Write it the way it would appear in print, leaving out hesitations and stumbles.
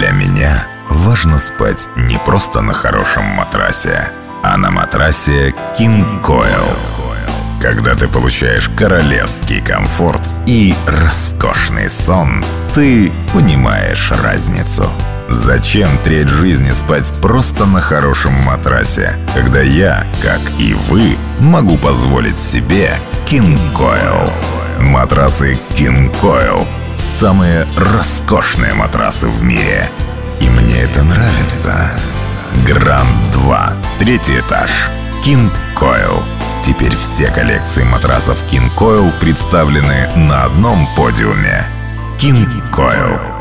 Для меня важно спать не просто на хорошем матрасе, а на матрасе King Coil. Когда ты получаешь королевский комфорт и роскошный сон, ты понимаешь разницу. Зачем треть жизни спать просто на хорошем матрасе, когда я, как и вы, могу позволить себе King Coil? Матрасы King Coil – самые роскошные матрасы в мире. И мне это нравится. Гранд 2, третий этаж. King Coil. Теперь все коллекции матрасов King Coil представлены на одном подиуме. King Coil.